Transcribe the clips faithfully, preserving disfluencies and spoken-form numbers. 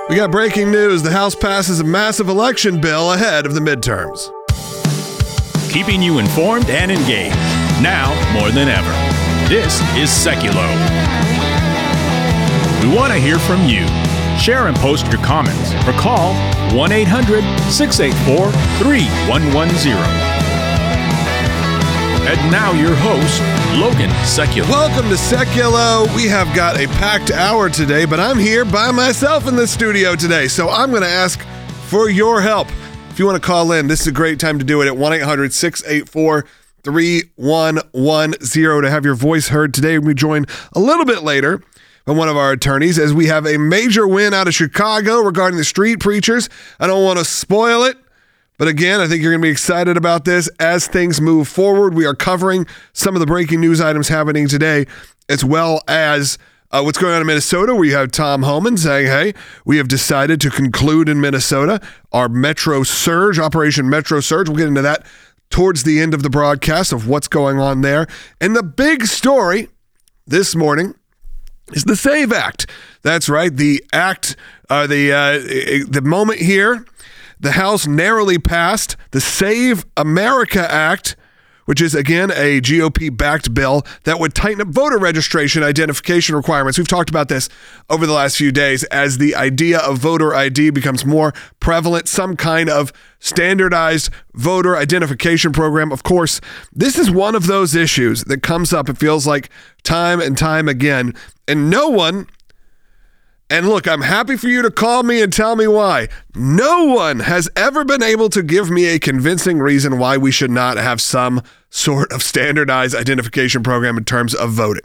We got breaking news. The House passes a massive election bill ahead of the midterms. Keeping you informed and engaged, now more than ever. This is Seculo. We want to hear from you. Share and post your comments or call one eight hundred six eight four three one one zero. And now your host, Logan Seculo. Welcome to Seculo. We have got a packed hour today, but I'm here by myself in the studio today, so I'm going to ask for your help. If you want to call in, this is a great time to do it at one eight hundred six eight four three one one zero to have your voice heard. Today we join a little bit later by one of our attorneys as we have a major win out of Chicago regarding the street preachers. I don't want to spoil it, but again, I think you're going to be excited about this as things move forward. We are covering some of the breaking news items happening today, as well as uh, what's going on in Minnesota, where you have Tom Homan saying, hey, we have decided to conclude in Minnesota our Metro Surge, Operation Metro Surge. We'll get into that towards the end of the broadcast of what's going on there. And the big story this morning is the SAVE Act. That's right, the act, uh, the uh, the moment here, the House narrowly passed the Save America Act, which is, again, a G O P-backed bill that would tighten up voter registration identification requirements. We've talked about this over the last few days as the idea of voter I D becomes more prevalent, some kind of standardized voter identification program. Of course, this is one of those issues that comes up, it feels like, time and time again, and no one... And look, I'm happy for you to call me and tell me why. No one has ever been able to give me a convincing reason why we should not have some sort of standardized identification program in terms of voting.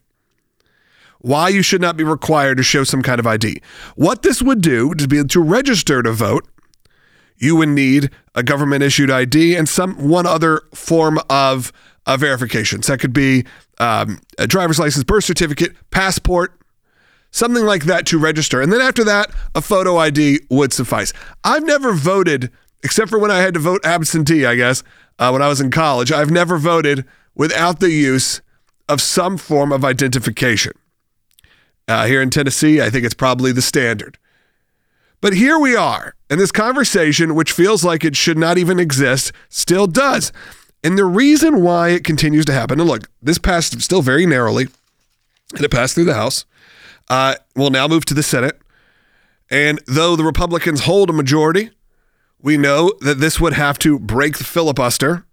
Why you should not be required to show some kind of I D. What this would do to be to register to vote, you would need a government-issued I D and some one other form of uh, verification. So that could be um, a driver's license, birth certificate, passport, something like that to register. And then after that, a photo I D would suffice. I've never voted, except for when I had to vote absentee, I guess, uh, when I was in college. I've never voted without the use of some form of identification. Uh, here in Tennessee, I think it's probably the standard. But here we are, and this conversation, which feels like it should not even exist, still does. And the reason why it continues to happen, and look, this passed still very narrowly, and it passed through the House. Uh, we'll now move to the Senate. And though the Republicans hold a majority, we know that this would have to break the filibuster.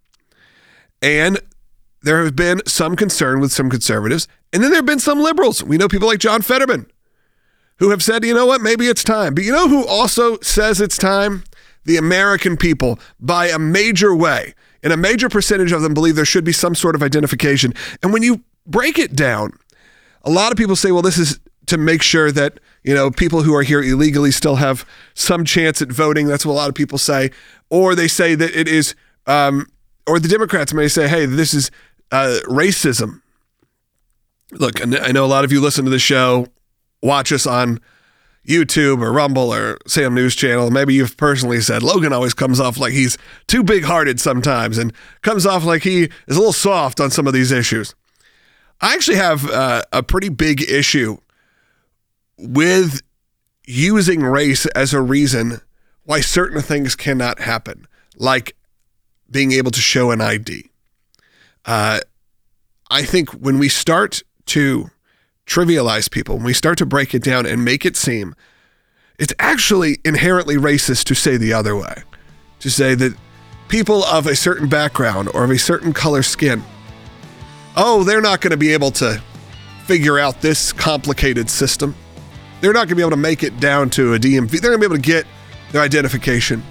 And there have been some concern with some conservatives. And then there have been some liberals. We know people like John Fetterman who have said, you know what, maybe it's time. But you know who also says it's time? The American people, by a major way. And a major percentage of them believe there should be some sort of identification. And when you break it down, a lot of people say, well, this is to make sure that, you know, people who are here illegally still have some chance at voting. That's what a lot of people say. Or they say that it is, um, or the Democrats may say, hey, this is uh, racism. Look, I know a lot of you listen to the show, watch us on YouTube or Rumble or Sam News Channel. Maybe you've personally said, Logan always comes off like he's too big-hearted sometimes and comes off like he is a little soft on some of these issues. I actually have uh, a pretty big issue with using race as a reason why certain things cannot happen, like being able to show an I D. Uh, I think when we start to trivialize people, when we start to break it down and make it seem, it's actually inherently racist to say the other way, to say that people of a certain background or of a certain color skin, oh, they're not going to be able to figure out this complicated system. They're not going to be able to make it down to a D M V. They're going to be able to get their identification.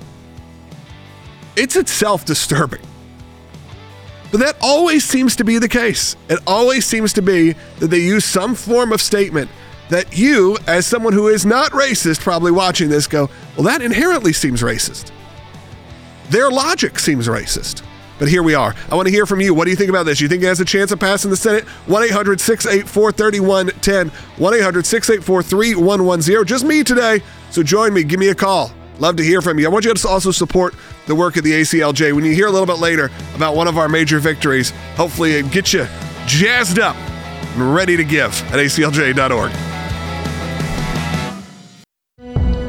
It's itself disturbing. But that always seems to be the case. It always seems to be that they use some form of statement that you, as someone who is not racist, probably watching this, go, well, that inherently seems racist. Their logic seems racist. But here we are. I want to hear from you. What do you think about this? You think it has a chance of passing the Senate? one eight hundred six eight four three one one zero. one eight hundred six eight four three one one zero. Just me today. So join me. Give me a call. Love to hear from you. I want you to also support the work of the A C L J. When you hear a little bit later about one of our major victories, hopefully it gets you jazzed up and ready to give at A C L J dot org.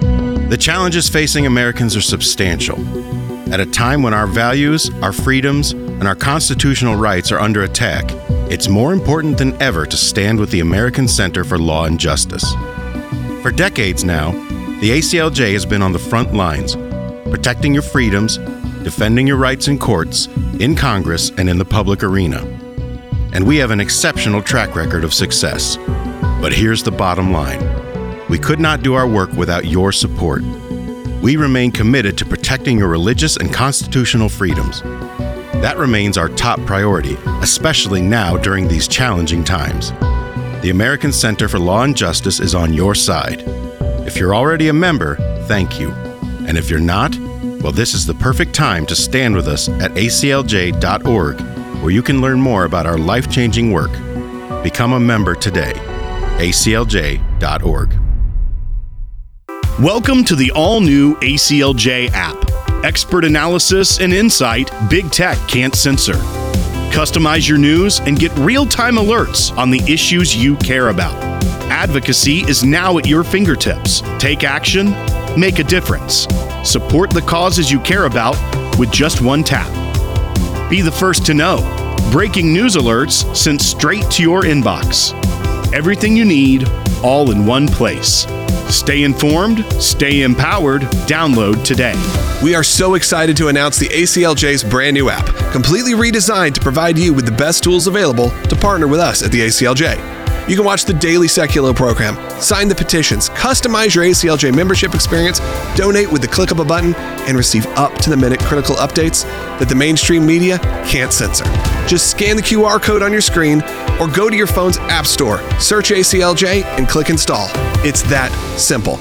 The challenges facing Americans are substantial. At a time when our values, our freedoms, and our constitutional rights are under attack, it's more important than ever to stand with the American Center for Law and Justice. For decades now, the A C L J has been on the front lines, protecting your freedoms, defending your rights in courts, in Congress, and in the public arena. And we have an exceptional track record of success. But here's the bottom line. We could not do our work without your support. We remain committed to protecting your religious and constitutional freedoms. That remains our top priority, especially now during these challenging times. The American Center for Law and Justice is on your side. If you're already a member, thank you. And if you're not, well, this is the perfect time to stand with us at A C L J dot org, where you can learn more about our life-changing work. Become a member today. A C L J dot org. Welcome to the all-new A C L J app. Expert analysis and insight big tech can't censor. Customize your news and get real-time alerts on the issues you care about. Advocacy is now at your fingertips. Take action, make a difference. Support the causes you care about with just one tap. Be the first to know. Breaking news alerts sent straight to your inbox. Everything you need, all in one place. Stay informed, stay empowered. Download today. We are so excited to announce the A C L J's brand new app, completely redesigned to provide you with the best tools available to partner with us at the A C L J. You can watch the daily Seculo program, sign the petitions, customize your A C L J membership experience, donate with the click of a button, and receive up-to-the-minute critical updates that the mainstream media can't censor. Just scan the Q R code on your screen or go to your phone's app store, search A C L J, and click install. It's that simple.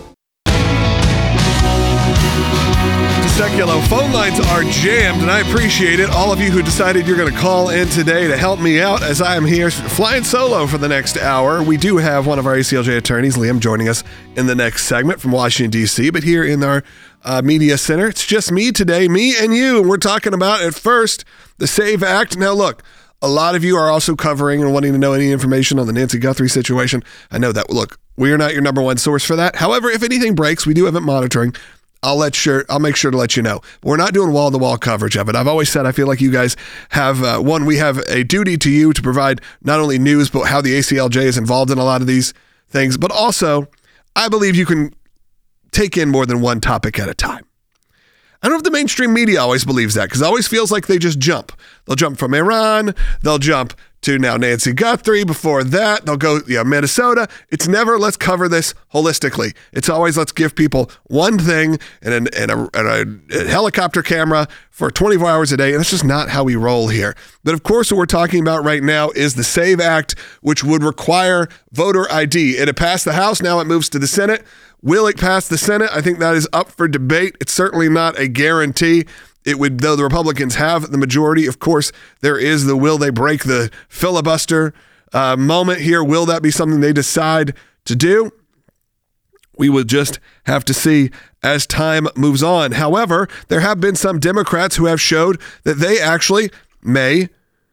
Seculo phone lines are jammed, and I appreciate it. All of you who decided you're going to call in today to help me out as I am here flying solo for the next hour. We do have one of our A C L J attorneys, Liam, joining us in the next segment from Washington, D C, but here in our uh, media center, it's just me today, me and you, and we're talking about, at first, the SAVE Act. Now, look, a lot of you are also covering and wanting to know any information on the Nancy Guthrie situation. I know that, look, we are not your number one source for that. However, if anything breaks, we do have it monitoring. I'll let sure I'll make sure to let you know. We're not doing wall-to-wall coverage of it. I've always said I feel like you guys have, uh, one, we have a duty to you to provide not only news, but how the A C L J is involved in a lot of these things. But also, I believe you can take in more than one topic at a time. I don't know if the mainstream media always believes that, because it always feels like they just jump. They'll jump from Iran, they'll jump to now Nancy Guthrie. Before that, they'll go, yeah, Minnesota. It's never, let's cover this holistically. It's always, let's give people one thing and, an, and, a, and a, a helicopter camera for twenty-four hours a day, and that's just not how we roll here. But of course, what we're talking about right now is the SAVE Act, which would require voter I D. It had passed the House, now it moves to the Senate. Will it pass the Senate? I think that is up for debate. It's certainly not a guarantee. It would, though the Republicans have the majority. Of course, there is the will they break the filibuster uh, moment here. Will that be something they decide to do? We would just have to see as time moves on. However, there have been some Democrats who have showed that they actually may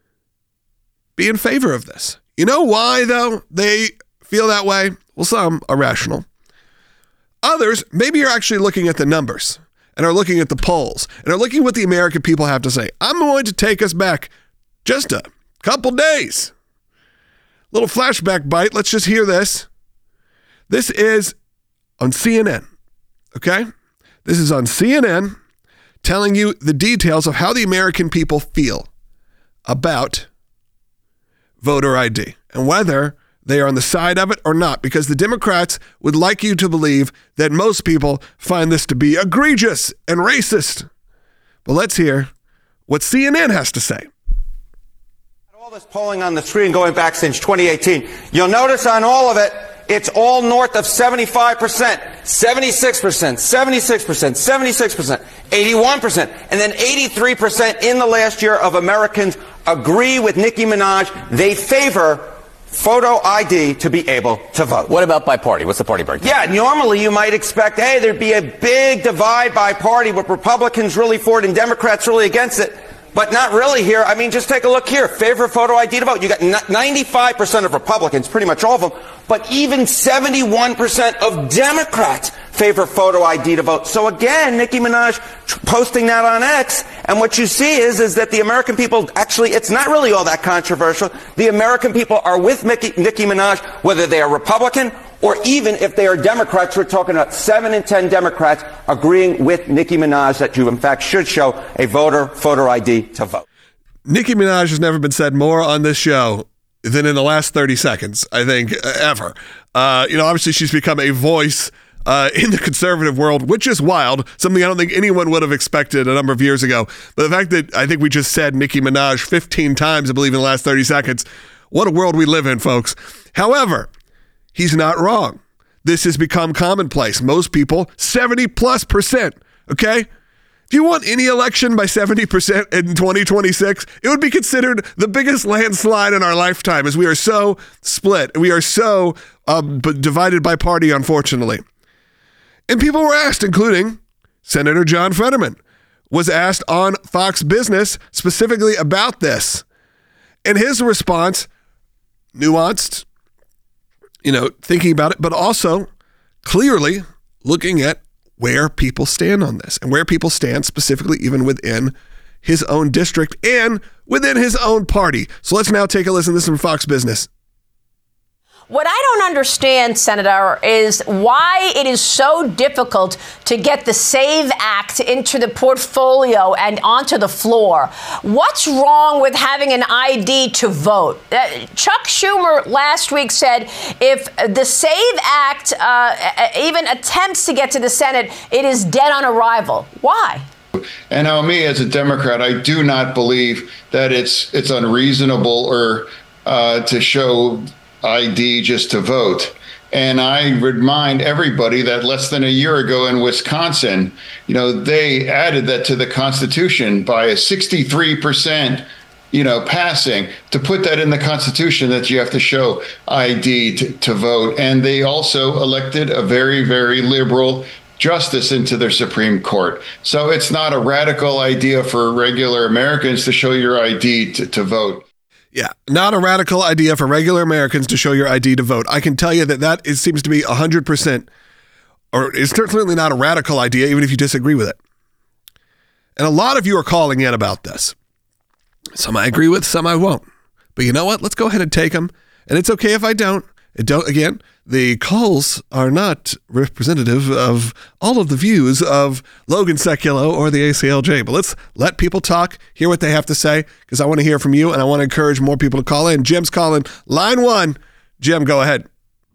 be in favor of this. You know why, though, they feel that way? Well, some are rational. Others, maybe you're actually looking at the numbers and are looking at the polls and are looking at what the American people have to say. I'm going to take us back just a couple days. Little flashback bite. Let's just hear this. This is on C N N, okay? This is on C N N telling you the details of how the American people feel about voter I D and whether they are on the side of it or not, because the Democrats would like you to believe that most people find this to be egregious and racist. But let's hear what C N N has to say. All this polling on the screen going back since twenty eighteen, you'll notice on all of it, it's all north of seventy-five percent, seventy-six percent, seventy-six percent, seventy-six percent, eighty-one percent, and then eighty-three percent in the last year of Americans agree with Nicki Minaj. They favor photo I D to be able to vote. What about by party? What's the party breakdown? Yeah, normally you might expect, hey, there'd be a big divide by party with Republicans really for it and Democrats really against it. But not really here. I mean, just take a look here. Favor photo I D to vote. You got ninety-five percent of Republicans, pretty much all of them, but even seventy-one percent of Democrats favor photo I D to vote. So again, Nicki Minaj tr- posting that on X, and what you see is, is that the American people, actually, it's not really all that controversial. The American people are with Nicki, Nicki Minaj, whether they are Republican or even if they are Democrats. We're talking about seven in ten Democrats agreeing with Nicki Minaj that you, in fact, should show a voter photo I D to vote. Nicki Minaj has never been said more on this show than in the last thirty seconds, I think, uh, ever. Uh, you know, obviously she's become a voice uh, in the conservative world, which is wild, something I don't think anyone would have expected a number of years ago. But the fact that I think we just said Nicki Minaj fifteen times, I believe, in the last thirty seconds, what a world we live in, folks. However, he's not wrong. This has become commonplace. Most people, seventy plus percent, okay? If you want any election by seventy percent in twenty twenty-six, it would be considered the biggest landslide in our lifetime, as we are so split. We are so um, divided by party, unfortunately. And people were asked, including Senator John Fetterman, was asked on Fox Business specifically about this. And his response, nuanced, you know, thinking about it, but also clearly looking at where people stand on this and where people stand specifically even within his own district and within his own party. So let's now take a listen. This is from Fox Business. What I don't understand, Senator, is why it is so difficult to get the SAVE Act into the portfolio and onto the floor. What's wrong with having an I D to vote? Uh, Chuck Schumer last week said if the SAVE Act uh, even attempts to get to the Senate, it is dead on arrival. Why? And now, me as a Democrat, I do not believe that it's it's unreasonable or uh, to show I D just to vote. And I remind everybody that less than a year ago in Wisconsin, you know, they added that to the Constitution by a sixty-three percent, you know, passing to put that in the Constitution that you have to show I D to, to vote. And they also elected a very, very liberal justice into their Supreme Court. So it's not a radical idea for regular Americans to show your I D to, to vote. Yeah, not a radical idea for regular Americans to show your I D to vote. I can tell you that that is, seems to be one hundred percent, or it's certainly not a radical idea, even if you disagree with it. And a lot of you are calling in about this. Some I agree with, some I won't. But you know what? Let's go ahead and take them. And it's okay if I don't. It don't again, the calls are not representative of all of the views of Logan Sekulow or the A C L J. But let's let people talk, hear what they have to say, because I want to hear from you, and I want to encourage more people to call in. Jim's calling line one. Jim, go ahead.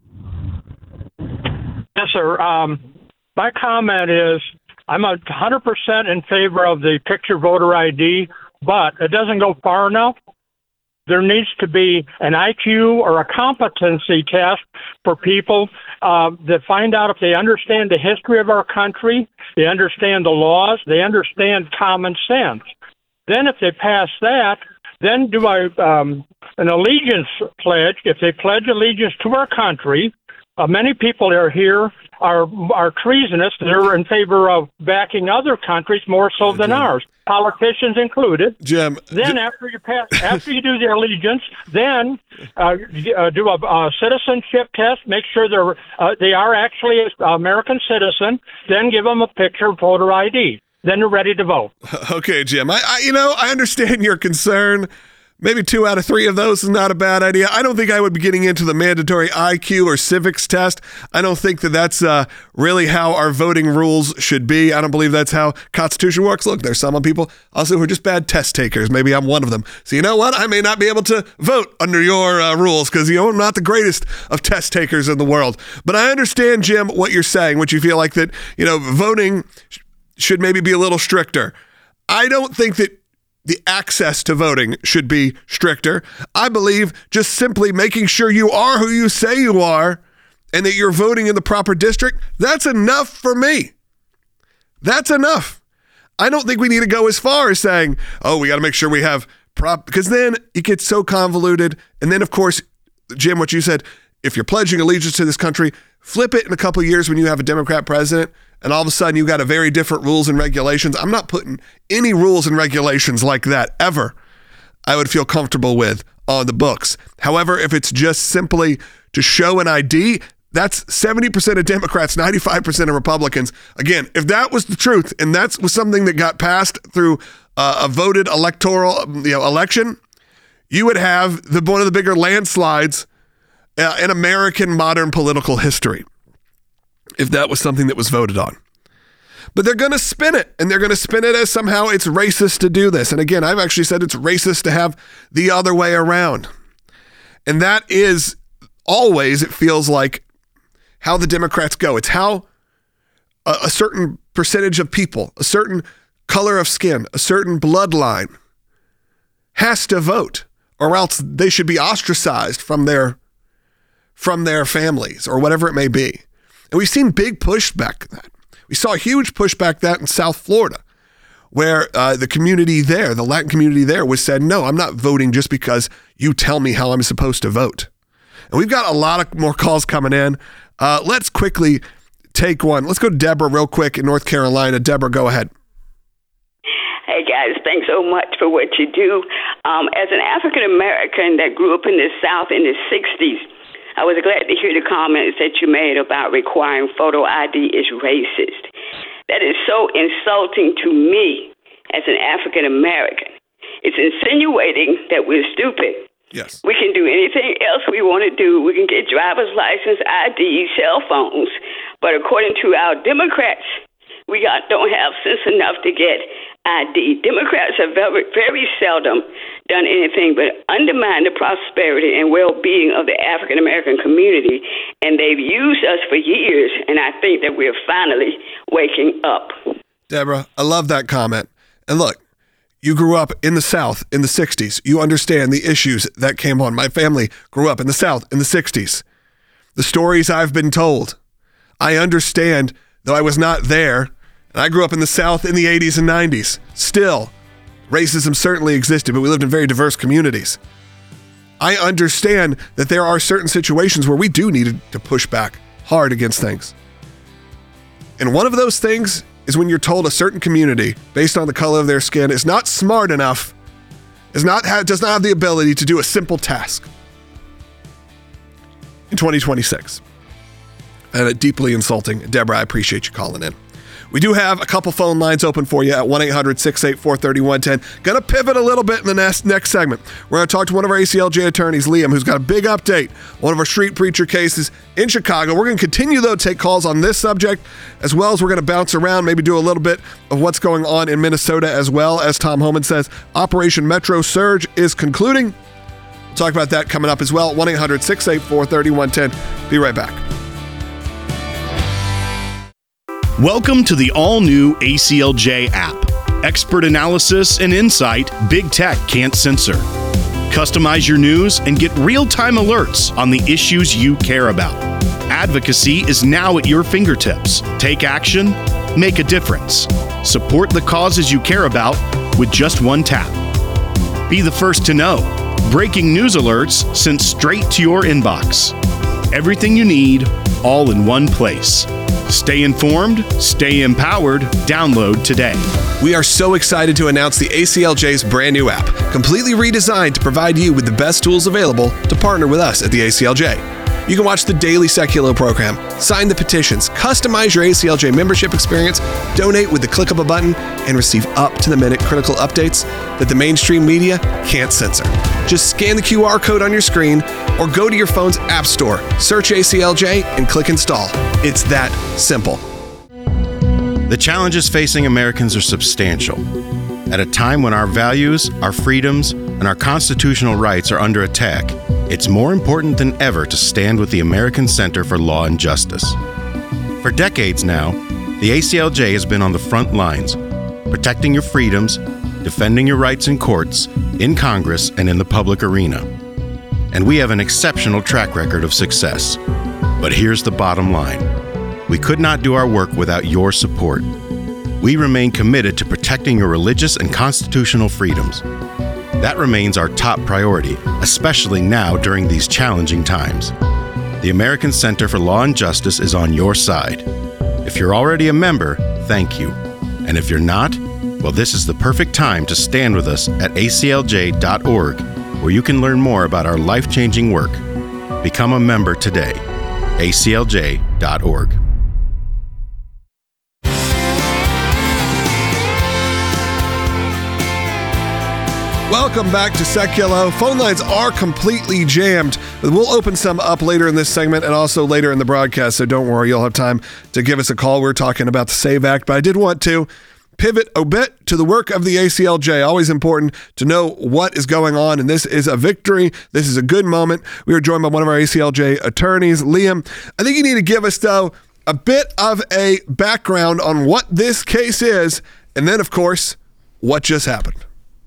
Yes, sir. Um, my comment is I'm one hundred percent in favor of the picture voter I D, but it doesn't go far enough. There needs to be an I Q or a competency test for people uh, that find out if they understand the history of our country, they understand the laws, they understand common sense. Then if they pass that, then do I um, an allegiance pledge. If they pledge allegiance to our country, uh, many people that are here are are treasonous. They're in favor of backing other countries more so than ours, politicians included. Jim. Then Jim. after you pass, after you do the allegiance, then uh, uh, do a, a citizenship test. Make sure they're uh, they are actually an American citizen. Then give them a picture voter I D. Then they're ready to vote. Okay, Jim. I, I you know I understand your concern. Maybe two out of three of those is not a bad idea. I don't think I would be getting into the mandatory I Q or civics test. I don't think that that's uh, really how our voting rules should be. I don't believe that's how Constitution works. Look, there's some people also who are just bad test takers. Maybe I'm one of them. So you know what? I may not be able to vote under your uh, rules because, you know, I'm not the greatest of test takers in the world. But I understand, Jim, what you're saying, what you feel like that, you know, voting should maybe be a little stricter. I don't think that the access to voting should be stricter. I believe just simply making sure you are who you say you are and that you're voting in the proper district, that's enough for me. That's enough. I don't think we need to go as far as saying, oh, we got to make sure we have prop, because then it gets so convoluted. And then, of course, Jim, what you said, if you're pledging allegiance to this country, flip it in a couple of years when you have a Democrat president, and all of a sudden you've got a very different rules and regulations. I'm not putting any rules and regulations like that ever I would feel comfortable with on the books. However, if it's just simply to show an I D, That's seventy percent of Democrats, ninety-five percent of Republicans. Again, if that was the truth and that was something that got passed through uh, a voted electoral you know, election, you would have the one of the bigger landslides uh, in American modern political history if that was something that was voted on. But they're going to spin it, and they're going to spin it as somehow it's racist to do this. And again, I've actually said it's racist to have the other way around. And that is always, it feels like, how the Democrats go. It's how a, a certain percentage of people, a certain color of skin, a certain bloodline has to vote, or else they should be ostracized from their from their families or whatever it may be. And we've seen big pushback that. We saw a huge pushback that in South Florida, where uh, the community there, the Latin community there, was said, no, I'm not voting just because you tell me how I'm supposed to vote. And we've got a lot of more calls coming in. Uh, let's quickly take one. Let's go to Deborah real quick in North Carolina. Deborah, go ahead. Hey, guys, thanks so much for what you do. Um, as an African-American that grew up in the South in the sixties, I was glad to hear the comments that you made about requiring photo I D is racist. That is so insulting to me as an African-American. It's insinuating that we're stupid. Yes. We can do anything else we want to do. We can get driver's license, I D, cell phones. But according to our Democrats, we got, don't have sense enough to get I D. Democrats have very, very seldom done anything but undermine the prosperity and well-being of the African-American community, and they've used us for years, and I think that we're finally waking up. Deborah, I love that comment. And look, you grew up in the South in the sixties. You understand the issues that came on. My family grew up in the South in the sixties. The stories I've been told, I understand, though I was not there. And I grew up in the South in the eighties and nineties. Still, racism certainly existed, but we lived in very diverse communities. I understand that there are certain situations where we do need to push back hard against things. And one of those things is when you're told a certain community, based on the color of their skin, is not smart enough, is not ha- does not have the ability to do a simple task in twenty twenty-six. And it's deeply insulting. Deborah, I appreciate you calling in. We do have a couple phone lines open for you at one eight hundred six eight four three one one zero. Going to pivot a little bit in the next, next segment. We're going to talk to one of our A C L J attorneys, Liam, who's got a big update, one of our street preacher cases in Chicago. We're going to continue, though, to take calls on this subject, as well as we're going to bounce around, maybe do a little bit of what's going on in Minnesota as well. As Tom Homan says, Operation Metro Surge is concluding. We'll talk about that coming up as well at one eight hundred six eight four three one one zero. Be right back. Welcome to the all-new A C L J app. Expert analysis and insight big tech can't censor. Customize your news and get real-time alerts on the issues you care about. Advocacy is now at your fingertips. Take action, make a difference. Support the causes you care about with just one tap. Be the first to know. Breaking news alerts sent straight to your inbox. Everything you need, all in one place. Stay informed, stay empowered, download today. We are so excited to announce the A C L J's brand new app, completely redesigned to provide you with the best tools available to partner with us at the A C L J. You can watch the daily Seculo program, sign the petitions, customize your A C L J membership experience, donate with the click of a button, and receive up-to-the-minute critical updates that the mainstream media can't censor. Just scan the Q R code on your screen or go to your phone's app store, search A C L J, and click install. It's that simple. The challenges facing Americans are substantial. At a time when our values, our freedoms, and our constitutional rights are under attack, it's more important than ever to stand with the American Center for Law and Justice. For decades now, the A C L J has been on the front lines, protecting your freedoms, defending your rights in courts, in Congress, and in the public arena. And we have an exceptional track record of success. But here's the bottom line. We could not do our work without your support. We remain committed to protecting your religious and constitutional freedoms. That remains our top priority, especially now during these challenging times. The American Center for Law and Justice is on your side. If you're already a member, thank you. And if you're not, well, this is the perfect time to stand with us at A C L J dot org, where you can learn more about our life-changing work. Become a member today. A C L J dot org. Welcome back to Seculo. Phone lines are completely jammed. We'll open some up later in this segment and also later in the broadcast, so don't worry, you'll have time to give us a call. We're talking about the SAVE Act, but I did want to pivot a bit to the work of the A C L J. Always important to know what is going on, and this is a victory. This is a good moment. We are joined by one of our A C L J attorneys, Liam. I think you need to give us, though, a bit of a background on what this case is, and then, of course, what just happened.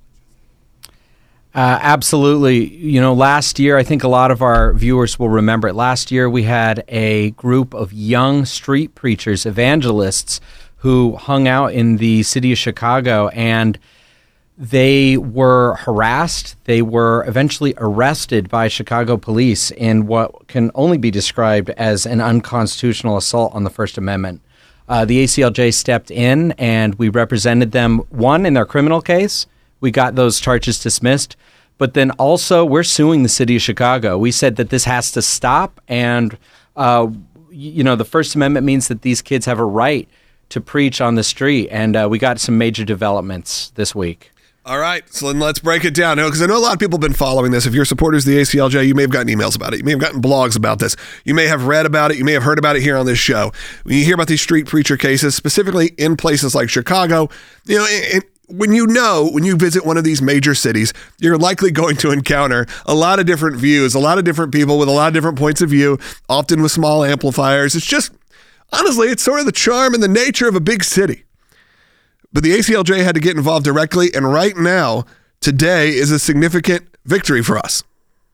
Uh, absolutely. You know, last year, I think a lot of our viewers will remember it. Last year, we had a group of young street preachers, evangelists, who hung out in the city of Chicago, and they were harassed. They were eventually arrested by Chicago police in what can only be described as an unconstitutional assault on the First Amendment. Uh, the A C L J stepped in, and we represented them, one, in their criminal case. We got those charges dismissed. But then also, we're suing the city of Chicago. We said that this has to stop. And, uh, you know, the First Amendment means that these kids have a right to preach on the street. And uh, we got some major developments this week. All right, so then let's break it down. Because I know a lot of people have been following this. If you're supporters of the A C L J, you may have gotten emails about it. You may have gotten blogs about this. You may have read about it. You may have heard about it here on this show. When you hear about these street preacher cases, specifically in places like Chicago, you know, it, when you know, when you visit one of these major cities, you're likely going to encounter a lot of different views, a lot of different people with a lot of different points of view, often with small amplifiers. It's just, honestly, it's sort of the charm and the nature of a big city. But the A C L J had to get involved directly, and right now, today is a significant victory for us.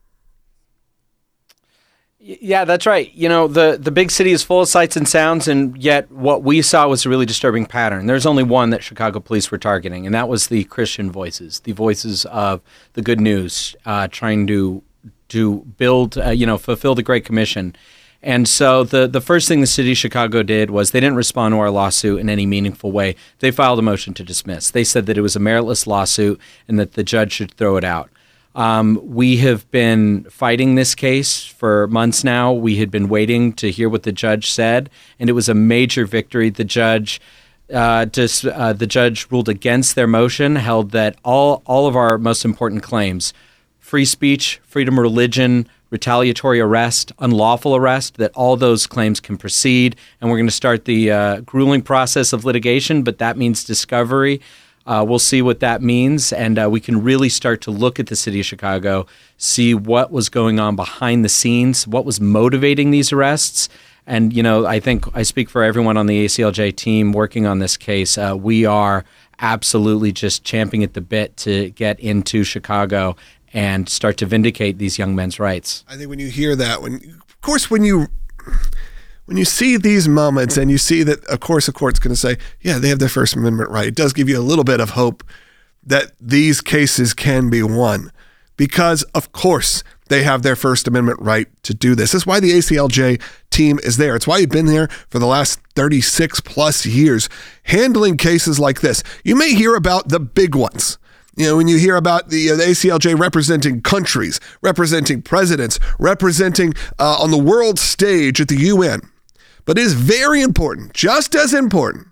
Yeah, that's right. You know, the, the big city is full of sights and sounds, and yet what we saw was a really disturbing pattern. There's only one that Chicago police were targeting, and that was the Christian voices, the voices of the good news, uh, trying to to build, uh, you know, fulfill the Great Commission. And so the, the first thing the city of Chicago did was they didn't respond to our lawsuit in any meaningful way. They filed a motion to dismiss. They said that it was a meritless lawsuit and that the judge should throw it out. Um, we have been fighting this case for months now. We had been waiting to hear what the judge said, and it was a major victory. The judge uh, dis, uh, the judge ruled against their motion, held that all, all of our most important claims, free speech, freedom of religion, retaliatory arrest, unlawful arrest, that all those claims can proceed. And we're going to start the uh, grueling process of litigation, but that means discovery. Uh, we'll see what that means, and uh, we can really start to look at the city of Chicago, see what was going on behind the scenes, what was motivating these arrests. And, you know, I think I speak for everyone on the A C L J team working on this case. Uh, we are absolutely just champing at the bit to get into Chicago and start to vindicate these young men's rights. I think when you hear that, when of course, when you when you see these moments and you see that, of course, a court's going to say, yeah, they have their First Amendment right, it does give you a little bit of hope that these cases can be won because, of course, they have their First Amendment right to do this. That's why the A C L J team is there. It's why you've been there for the last thirty-six plus years handling cases like this. You may hear about the big ones. You know, when you hear about the, uh, the A C L J representing countries, representing presidents, representing uh, on the world stage at the U N. But it is very important, just as important,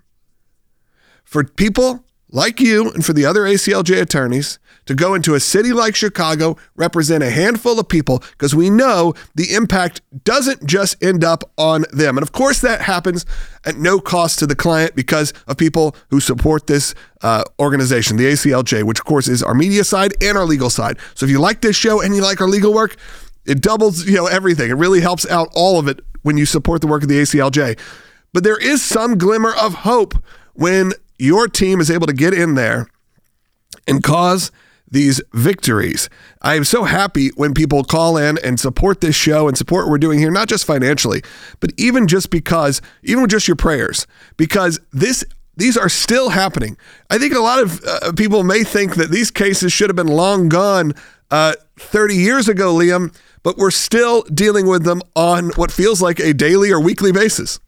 for people like you and for the other A C L J attorneys to go into a city like Chicago, represent a handful of people, because we know the impact doesn't just end up on them. And of course, that happens at no cost to the client because of people who support this uh, organization, the A C L J, which of course is our media side and our legal side. So if you like this show and you like our legal work, it doubles, you know, everything. It really helps out all of it when you support the work of the A C L J. But there is some glimmer of hope when your team is able to get in there and cause these victories. I am so happy when people call in and support this show and support what we're doing here, not just financially, but even just because, even with just your prayers, because this these are still happening. I think a lot of uh, people may think that these cases should have been long gone uh, thirty years ago, Liam, but we're still dealing with them on what feels like a daily or weekly basis.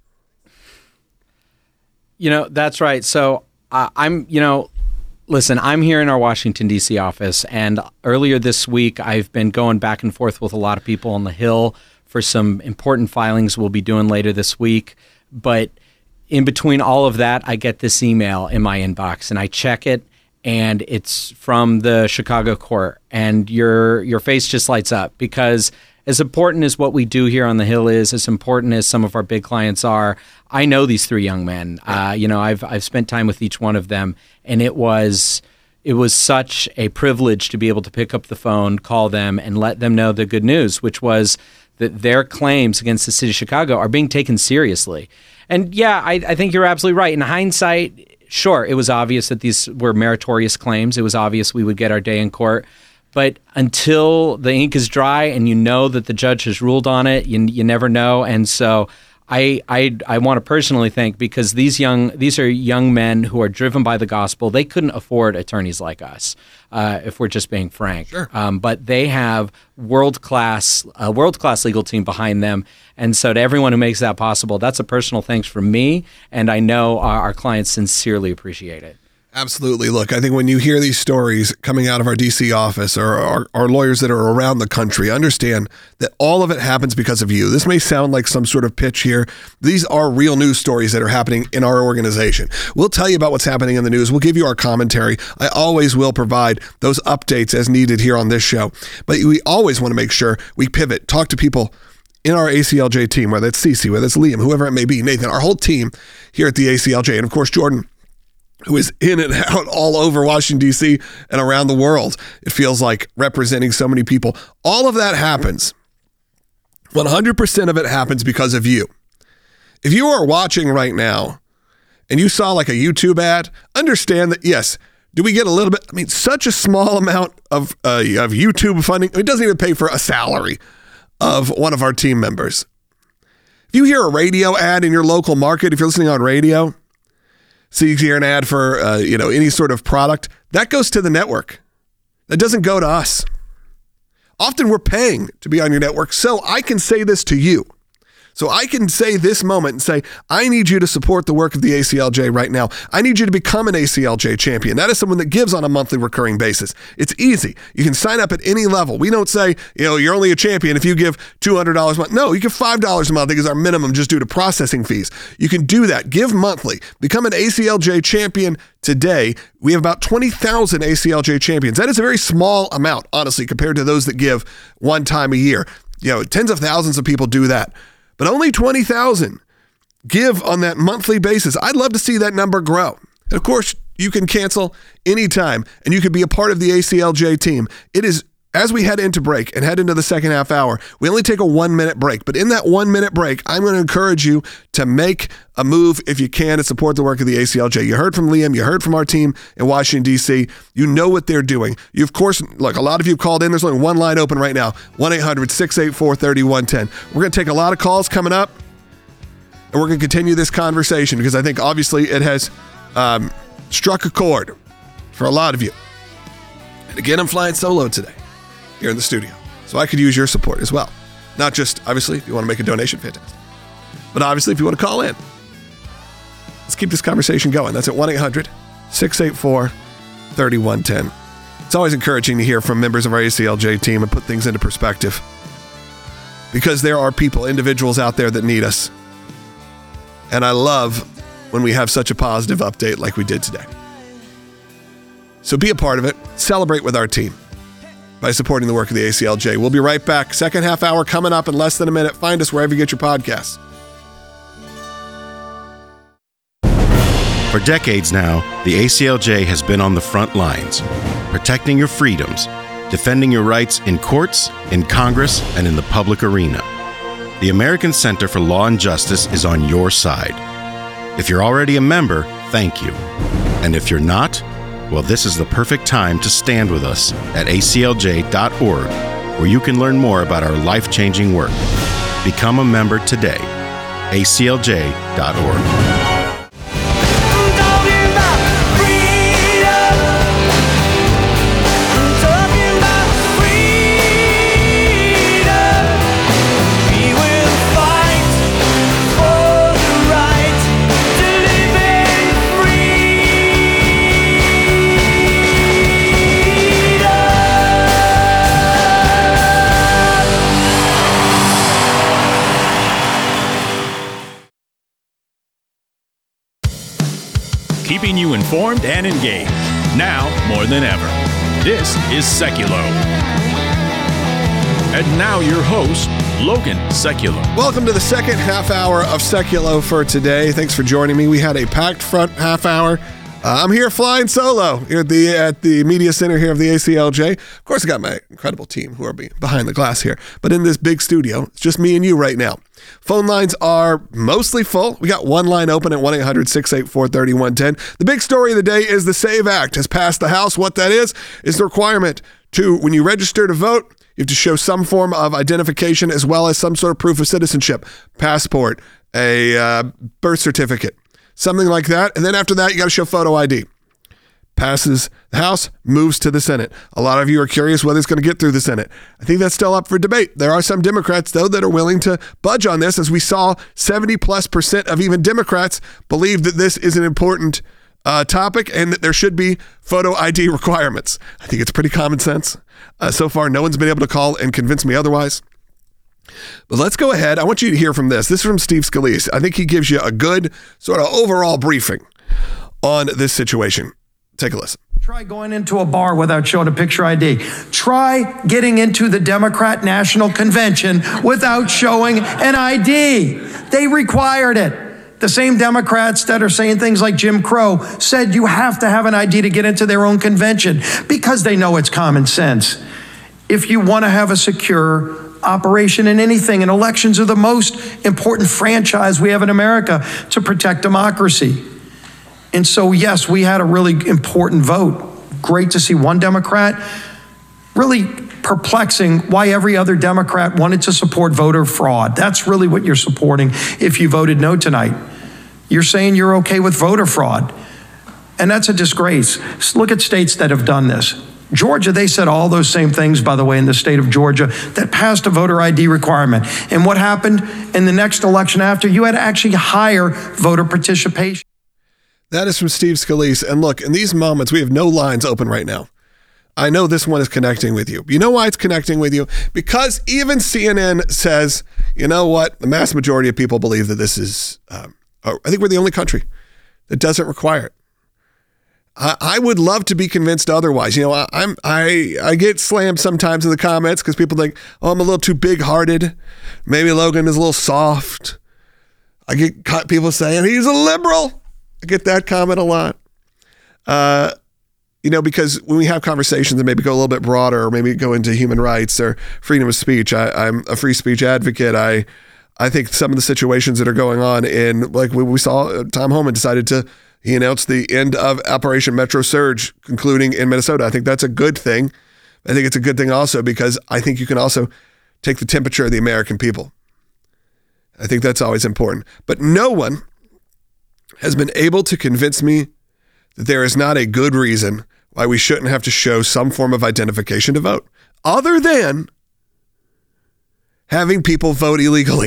You know, that's right. So uh, I'm, you know, listen, I'm here in our Washington, D C office, and earlier this week, I've been going back and forth with a lot of people on the Hill for some important filings we'll be doing later this week. But in between all of that, I get this email in my inbox, and I check it, and it's from the Chicago court, and your your face just lights up, because as important as what we do here on the Hill is, as important as some of our big clients are, I know these three young men. Uh, you know, I've I've spent time with each one of them, and it was it was such a privilege to be able to pick up the phone, call them, and let them know the good news, which was that their claims against the city of Chicago are being taken seriously. And yeah, I, I think you're absolutely right. In hindsight, sure, it was obvious that these were meritorious claims. It was obvious we would get our day in court. But until the ink is dry and you know that the judge has ruled on it, you, you never know. And so I, I I want to personally thank, because these young these are young men who are driven by the gospel. They couldn't afford attorneys like us, uh, if we're just being frank. Sure. Um, but they have world class a world class legal team behind them. And so to everyone who makes that possible, that's a personal thanks from me. And I know our, our clients sincerely appreciate it. Absolutely. Look, I think when you hear these stories coming out of our D C office, or our, our lawyers that are around the country, understand that all of it happens because of you. This may sound like some sort of pitch here. These are real news stories that are happening in our organization. We'll tell you about what's happening in the news. We'll give you our commentary. I always will provide those updates as needed here on this show. But we always want to make sure we pivot, talk to people in our A C L J team, whether it's Cece, whether it's Liam, whoever it may be, Nathan, our whole team here at the A C L J, and of course, Jordan, who is in and out all over Washington, D C and around the world. It feels like, representing so many people. All of that happens. one hundred percent of it happens because of you. If you are watching right now and you saw like a YouTube ad, understand that, yes, do we get a little bit? I mean, such a small amount of, uh, of YouTube funding. It doesn't even pay for a salary of one of our team members. If you hear a radio ad in your local market, if you're listening on radio, so you hear an ad for, uh, you know, any sort of product, that goes to the network. That doesn't go to us. Often we're paying to be on your network, so I can say this to you. So I can say this moment and say, I need you to support the work of the A C L J right now. I need you to become an A C L J champion. That is someone that gives on a monthly recurring basis. It's easy. You can sign up at any level. We don't say, you know, you're only a champion if you give two hundred dollars a month. No, you give five dollars a month. I think is our minimum, just due to processing fees. You can do that. Give monthly. Become an A C L J champion today. We have about twenty thousand A C L J champions. That is a very small amount, honestly, compared to those that give one time a year. You know, tens of thousands of people do that. But only twenty thousand give on that monthly basis. I'd love to see that number grow. And of course, you can cancel anytime, and you could be a part of the A C L J team. It is, as we head into break and head into the second half hour, we only take a one minute break. But in that one minute break, I'm going to encourage you to make a move if you can to support the work of the A C L J. You heard from Liam. You heard from our team in Washington, D C. You know what they're doing. You, of course, look, a lot of you have called in. There's only one line open right now, one eight hundred six eight four three one one zero. We're going to take a lot of calls coming up, and we're going to continue this conversation because I think, obviously, it has um, struck a chord for a lot of you. And again, I'm flying solo today here in the studio, so I could use your support as well. Not just, obviously, if you want to make a donation, fantastic. But obviously, if you want to call in, let's keep this conversation going. That's at one eight hundred six eight four three one one zero. It's always encouraging to hear from members of our A C L J team and put things into perspective, because there are people, individuals out there that need us. And I love when we have such a positive update like we did today. So be a part of it. Celebrate with our team by supporting the work of the A C L J. We'll be right back. Second half hour coming up in less than a minute. Find us wherever you get your podcasts. For decades now, the A C L J has been on the front lines, protecting your freedoms, defending your rights in courts, in Congress, and in the public arena. The American Center for Law and Justice is on your side. If you're already a member, thank you. And if you're not, well, this is the perfect time to stand with us at A C L J dot org, where you can learn more about our life-changing work. Become a member today. A C L J dot org. keeping you informed and engaged. Now more than ever. This is Seculo. And now your host, Logan Seculo. Welcome to the second half hour of Seculo for today. Thanks for joining me. We had a packed front half hour. Uh, I'm here flying solo here at the at the media center here of the A C L J. Of course, I got my incredible team who are behind the glass here. But in this big studio, it's just me and you right now. Phone lines are mostly full. We got one line open at one eight hundred six eight four three one one zero. The big story of the day is the SAVE Act has passed the House. What that is, is the requirement to, when you register to vote, you have to show some form of identification as well as some sort of proof of citizenship, passport, a uh, birth certificate, something like that. And then after that, you got to show photo I D. Passes the House, moves to the Senate. A lot of you are curious whether it's going to get through the Senate. I think that's still up for debate. There are some Democrats, though, that are willing to budge on this, as we saw seventy plus percent of even Democrats believe that this is an important uh, topic and that there should be photo I D requirements. I think it's pretty common sense. Uh, so far, no one's been able to call and convince me otherwise. But let's go ahead. I want you to hear from this. This is from Steve Scalise. I think he gives you a good sort of overall briefing on this situation. Take a listen. Try going into a bar without showing a picture I D. Try getting into the Democrat National Convention without showing an I D. They required it. The same Democrats that are saying things like Jim Crow said you have to have an I D to get into their own convention because they know it's common sense. If you want to have a secure operation in anything, and elections are the most important franchise we have in America to protect democracy. And so, yes, we had a really important vote. Great to see one Democrat. Really perplexing why every other Democrat wanted to support voter fraud. That's really what you're supporting if you voted no tonight. You're saying you're okay with voter fraud. And that's a disgrace. Look at states that have done this. Georgia, they said all those same things, by the way, in the state of Georgia, that passed a voter I D requirement. And what happened in the next election after? You had actually higher voter participation. That is from Steve Scalise. And look, in these moments, we have no lines open right now. I know this one is connecting with you. You know why it's connecting with you? Because even C N N says, you know what? The mass majority of people believe that this is, um, I think we're the only country that doesn't require it. I, I would love to be convinced otherwise. You know, I, I'm, I, I get slammed sometimes in the comments because people think, oh, I'm a little too big-hearted. Maybe Logan is a little soft. I get people saying he's a liberal. I get that comment a lot. Uh, you know, because when we have conversations that maybe go a little bit broader or maybe go into human rights or freedom of speech, I, I'm a free speech advocate. I I think some of the situations that are going on in, like we, we saw, Tom Homan decided to, he announced the end of Operation Metro Surge, concluding in Minnesota. I think that's a good thing. I think it's a good thing also because I think you can also take the temperature of the American people. I think that's always important. But no one has been able to convince me that there is not a good reason why we shouldn't have to show some form of identification to vote, other than having people vote illegally.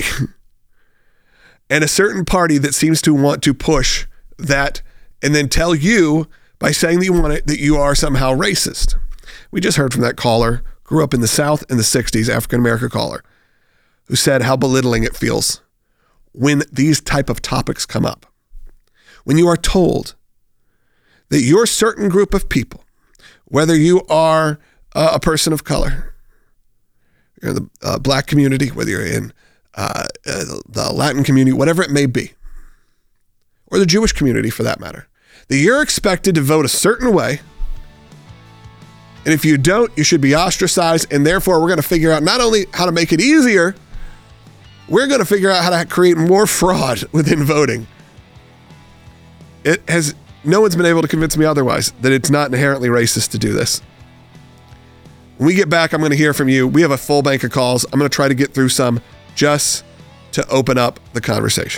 And a certain party that seems to want to push that and then tell you by saying that you want it, that you are somehow racist. We just heard from that caller, grew up in the South in the sixties, African-American caller, who said how belittling it feels when these type of topics come up. When you are told that your certain group of people, whether you are uh, a person of color, you're in the uh, black community, whether you're in uh, uh, the Latin community, whatever it may be, or the Jewish community for that matter, that you're expected to vote a certain way, and if you don't, you should be ostracized, and therefore we're going to figure out not only how to make it easier, we're going to figure out how to create more fraud within voting. It has, no one's been able to convince me otherwise that it's not inherently racist to do this. When we get back, I'm going to hear from you. We have a full bank of calls. I'm going to try to get through some just to open up the conversation.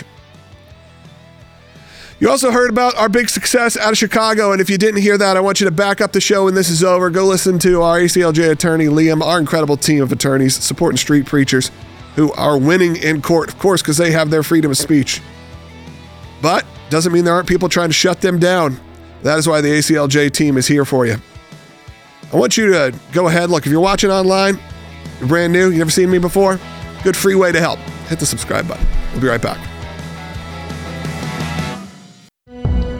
You also heard about our big success out of Chicago, and if you didn't hear that, I want you to back up the show when this is over. Go listen to our A C L J attorney, Liam, our incredible team of attorneys supporting street preachers who are winning in court, of course, because they have their freedom of speech. But doesn't mean there aren't people trying to shut them down. That is why the A C L J team is here for you. I want you to go ahead. Look, if you're watching online, you're brand new, you've never seen me before, good free way to help. Hit the subscribe button. We'll be right back.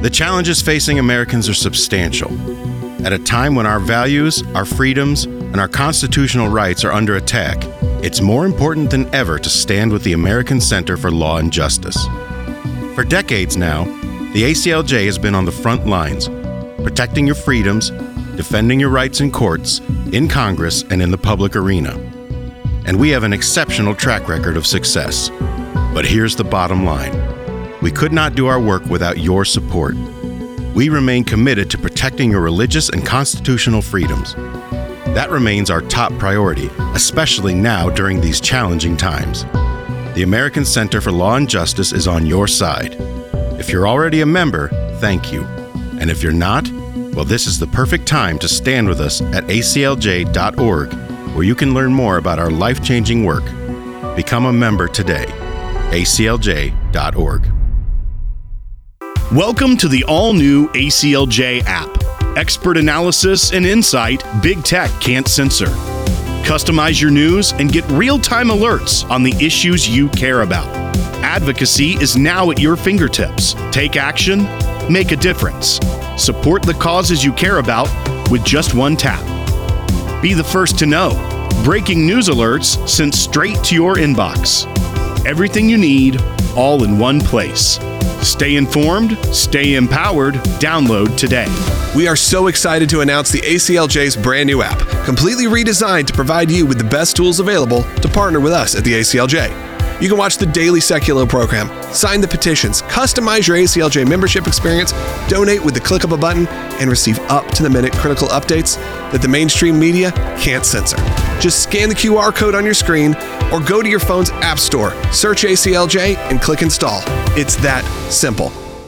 The challenges facing Americans are substantial. At a time when our values, our freedoms, and our constitutional rights are under attack, it's more important than ever to stand with the American Center for Law and Justice. For decades now, the A C L J has been on the front lines, protecting your freedoms, defending your rights in courts, in Congress, and in the public arena. And we have an exceptional track record of success. But here's the bottom line. We could not do our work without your support. We remain committed to protecting your religious and constitutional freedoms. That remains our top priority, especially now during these challenging times. The American Center for Law and Justice is on your side. If you're already a member, thank you. And if you're not, well, this is the perfect time to stand with us at A C L J dot org, where you can learn more about our life-changing work. Become a member today. A C L J dot org. Welcome to the all-new A C L J app. Expert analysis and insight big tech can't censor. Customize your news and get real-time alerts on the issues you care about. Advocacy is now at your fingertips. Take action, make a difference. Support the causes you care about with just one tap. Be the first to know. Breaking news alerts sent straight to your inbox. Everything you need, all in one place. Stay informed, stay empowered, download today. We are so excited to announce the A C L J's brand new app, completely redesigned to provide you with the best tools available to partner with us at the A C L J. You can watch the daily Secular program, sign the petitions, customize your A C L J membership experience, donate with the click of a button, and receive up-to-the-minute critical updates that the mainstream media can't censor. Just scan the Q R code on your screen or go to your phone's app store, search A C L J, and click install. It's that simple.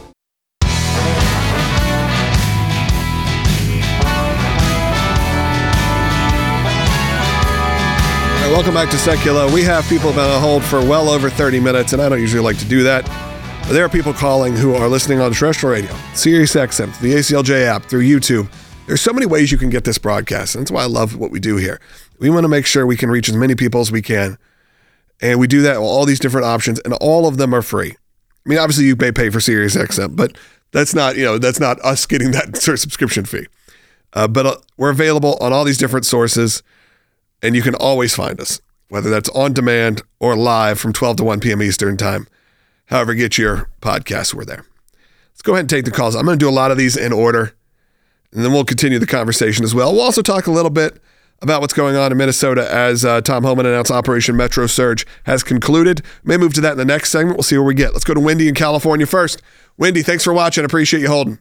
All right, welcome back to Secular. We have people been on hold for well over thirty minutes, and I don't usually like to do that. But there are people calling who are listening on terrestrial radio, Sirius X M, the A C L J app, through YouTube. There's so many ways you can get this broadcast, and that's why I love what we do here. We want to make sure we can reach as many people as we can, and we do that with all these different options, and all of them are free. I mean, obviously you may pay for Sirius X M, but that's not, you know, that's not us getting that sort of subscription fee. Uh, but uh, we're available on all these different sources, and you can always find us, whether that's on demand or live from twelve to one p.m. Eastern time. However, get your podcasts, we're there. Let's go ahead and take the calls. I'm going to do a lot of these in order, and then we'll continue the conversation as well. We'll also talk a little bit about what's going on in Minnesota as uh, Tom Homan announced Operation Metro Surge has concluded. May move to that in the next segment. We'll see where we get. Let's go to Wendy in California first. Wendy, thanks for watching. Appreciate you holding.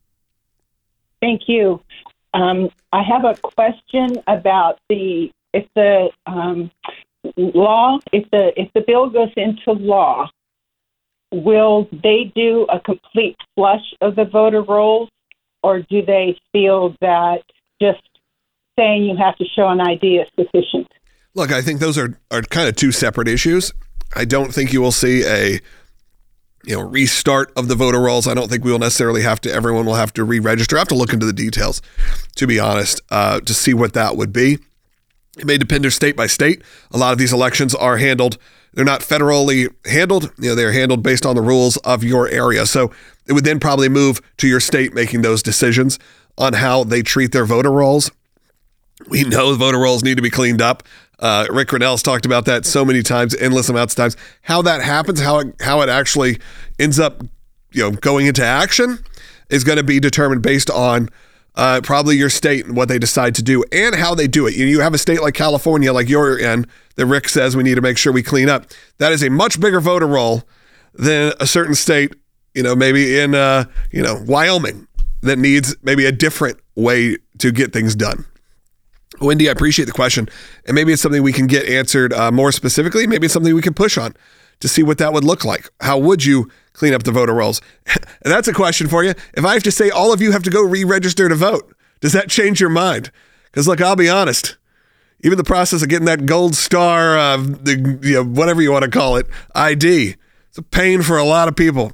Thank you. Um, I have a question about the if the um, law if the if the bill goes into law, will they do a complete flush of the voter rolls, or do they feel that just saying you have to show an I D is sufficient? Look, I think those are, are kind of two separate issues. I don't think you will see a you know restart of the voter rolls. I don't think we will necessarily have to, everyone will have to re-register. I have to look into the details, to be honest, uh, to see what that would be. It may depend state by state. A lot of these elections are handled, they're not federally handled, you know, they're handled based on the rules of your area. So it would then probably move to your state making those decisions on how they treat their voter rolls. We know the voter rolls need to be cleaned up. Uh, Rick Grinnell's talked about that so many times, endless amounts of times. How that happens, how it, how it actually ends up, you know, going into action is going to be determined based on uh, probably your state and what they decide to do and how they do it. You, you have a state like California, like you're in, that Rick says we need to make sure we clean up. That is a much bigger voter roll than a certain state, you know, maybe in, uh, you know, Wyoming, that needs maybe a different way to get things done. Wendy, I appreciate the question. And maybe it's something we can get answered uh, more specifically. Maybe it's something we can push on to see what that would look like. How would you clean up the voter rolls? And that's a question for you. If I have to say all of you have to go re-register to vote, does that change your mind? Because look, I'll be honest. Even the process of getting that gold star, uh, the, you know, whatever you want to call it, I D, it's a pain for a lot of people.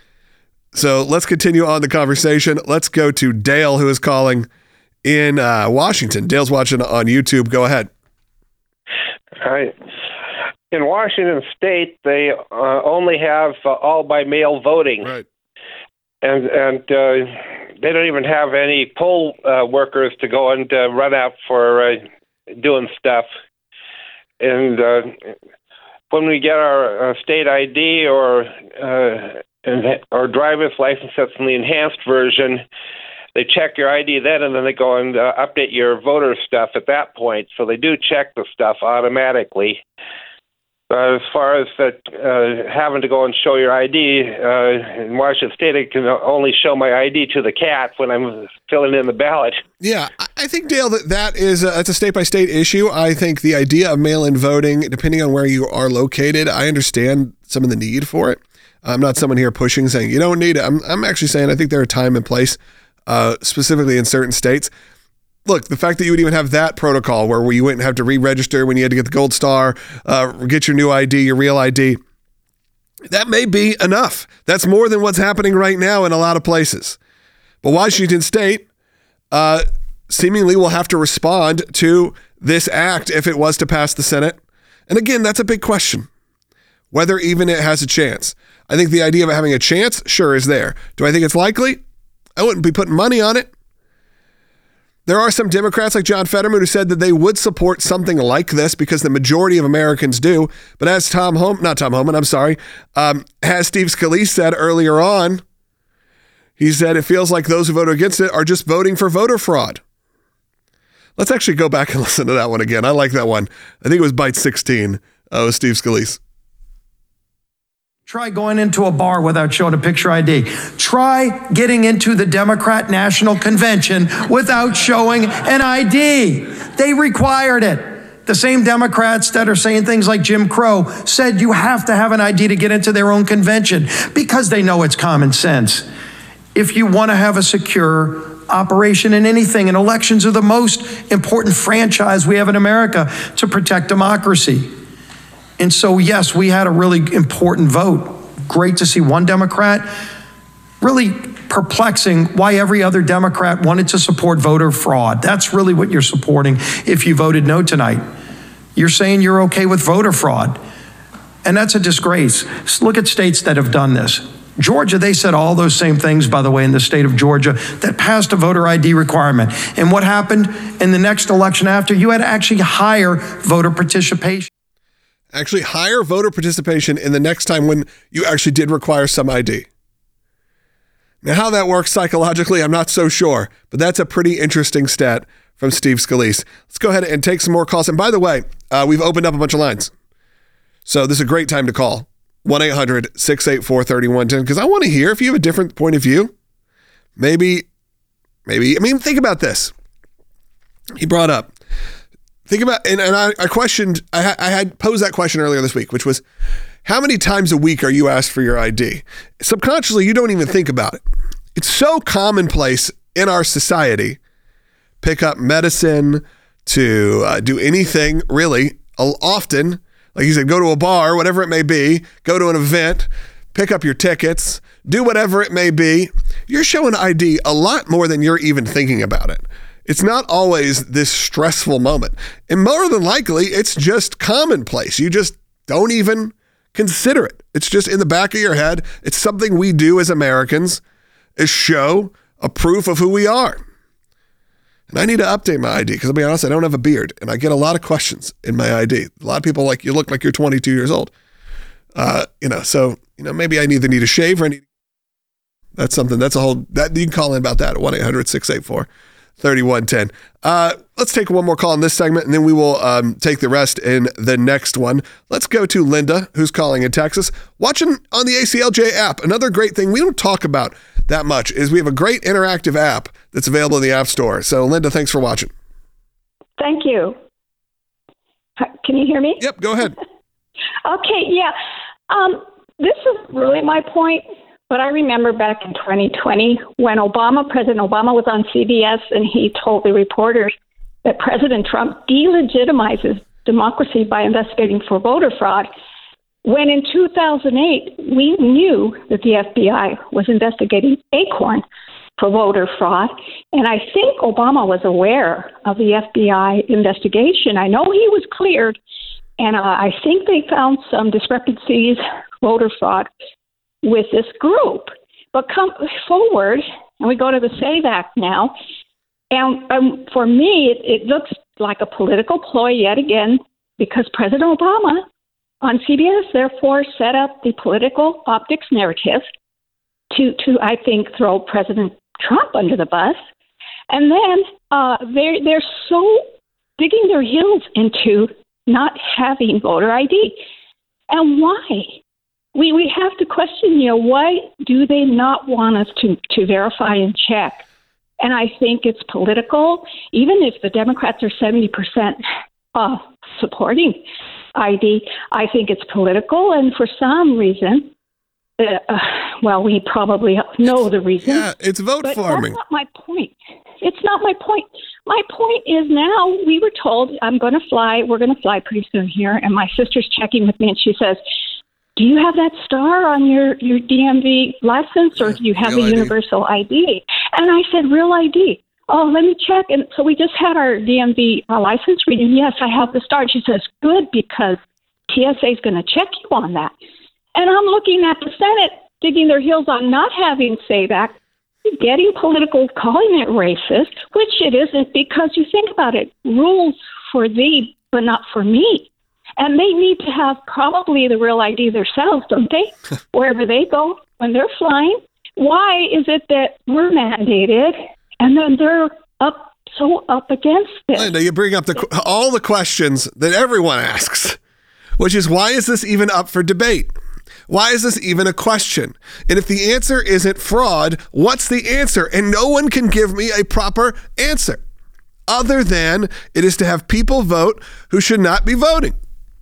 So let's continue on the conversation. Let's go to Dale, who is calling in uh, Washington. Dale's watching on YouTube. Go ahead. Hi. In Washington State, they uh, only have uh, all by mail voting. Right. and and uh, they don't even have any poll uh, workers to go and uh, run out for uh, doing stuff. And uh, when we get our uh, state I D or uh, or driver's license that's in the enhanced version, they check your I D then, and then they go and uh, update your voter stuff at that point. So they do check the stuff automatically. Uh, as far as uh, uh, having to go and show your I D, uh, in Washington State, I can only show my I D to the cat when I'm filling in the ballot. Yeah, I think, Dale, that that is a, that's a state-by-state issue. I think the idea of mail-in voting, depending on where you are located, I understand some of the need for it. I'm not someone here pushing, saying you don't need it. I'm, I'm actually saying I think there are time and place, uh, specifically in certain states. Look, the fact that you would even have that protocol where you wouldn't have to re-register when you had to get the gold star, uh, get your new I D, your real I D, that may be enough. That's more than what's happening right now in a lot of places. But Washington State uh, seemingly will have to respond to this act if it was to pass the Senate. And again, that's a big question, whether even it has a chance. I think the idea of having a chance, sure, is there. Do I think it's likely? I wouldn't be putting money on it. There are some Democrats like John Fetterman who said that they would support something like this because the majority of Americans do. But as Tom Hom, not Tom Homan, I'm sorry, um, as Steve Scalise said earlier on, he said it feels like those who voted against it are just voting for voter fraud. Let's actually go back and listen to that one again. I like that one. I think it was Bite sixteen uh, with Steve Scalise. Try going into a bar without showing a picture I D. Try getting into the Democrat National Convention without showing an I D. They required it. The same Democrats that are saying things like Jim Crow said you have to have an I D to get into their own convention because they know it's common sense. If you want to have a secure operation in anything, and elections are the most important franchise we have in America to protect democracy. And so, yes, we had a really important vote. Great to see one Democrat. Really perplexing why every other Democrat wanted to support voter fraud. That's really what you're supporting if you voted no tonight. You're saying you're okay with voter fraud. And that's a disgrace. Look at states that have done this. Georgia, they said all those same things, by the way, in the state of Georgia, that passed a voter I D requirement. And what happened in the next election after? You had actually higher voter participation. Actually higher voter participation in the next time when you actually did require some I D. Now, how that works psychologically, I'm not so sure, but that's a pretty interesting stat from Steve Scalise. Let's go ahead and take some more calls. And by the way, uh, we've opened up a bunch of lines. So this is a great time to call. one eight hundred six eight four three one one zero because I want to hear if you have a different point of view. Maybe, maybe, I mean, think about this. He brought up, think about, and, and I, I questioned, I, ha, I had posed that question earlier this week, which was, how many times a week are you asked for your I D? Subconsciously, you don't even think about it. It's so commonplace in our society. Pick up medicine, to uh, do anything really, often. Like you said, go to a bar, whatever it may be, go to an event, pick up your tickets, do whatever it may be. You're showing I D a lot more than you're even thinking about it. It's not always this stressful moment. And more than likely, it's just commonplace. You just don't even consider it. It's just in the back of your head. It's something we do as Americans, is show a proof of who we are. And I need to update my I D because I'll be honest, I don't have a beard and I get a lot of questions in my I D. A lot of people are like, you look like you're twenty-two years old. Uh, you know, so, you know, maybe I either need a shave or I need, that's something, that's a whole, that you can call in about that at one eight hundred six eight four three one one zero. Uh, let's take one more call in this segment and then we will um, take the rest in the next one. Let's go to Linda, who's calling in Texas, watching on the A C L J app. Another great thing we don't talk about that much is we have a great interactive app that's available in the App Store. So, Linda, thanks for watching. Thank you. Can you hear me? Yep, go ahead. Okay, yeah. Um, this is really my point, but I remember back in twenty twenty when Obama, President Obama was on C B S and he told the reporters that President Trump delegitimizes democracy by investigating for voter fraud. When in two thousand eight, we knew that the F B I was investigating Acorn for voter fraud. And I think Obama was aware of the F B I investigation. I know he was cleared, and uh, I think they found some discrepancies, voter fraud, with this group. But come forward, and we go to the SAVE Act now, and um, for me, it, it looks like a political ploy yet again, because President Obama on C B S, therefore, set up the political optics narrative to, to I think, throw President Trump under the bus. And then uh, they're, they're so digging their heels into not having voter I D. And why? We we have to question, you know, why do they not want us to, to verify and check? And I think it's political. Even if the Democrats are seventy percent uh, supporting I D, I think it's political. And for some reason, uh, uh, well, we probably know the reason. Yeah, it's vote but farming. That's not my point. It's not my point. My point is now we were told I'm going to fly. We're going to fly pretty soon here. And my sister's checking with me, and she says, do you have that star on your, your D M V license, or do you have Real a I D. Universal I D? And I said, Real I D. Oh, let me check. And so we just had our D M V uh, license reading. Yes, I have the star. And she says, good, because T S A is going to check you on that. And I'm looking at the Senate digging their heels on not having SAVE Act, getting political, calling it racist, which it isn't, because you think about it, rules for thee, but not for me. And they need to have probably the Real I D themselves, don't they? Wherever they go when they're flying. Why is it that we're mandated and then they're up so up against it? Linda, you bring up the all the questions that everyone asks, which is, why is this even up for debate? Why is this even a question? And if the answer isn't fraud, what's the answer? And no one can give me a proper answer other than it is to have people vote who should not be voting.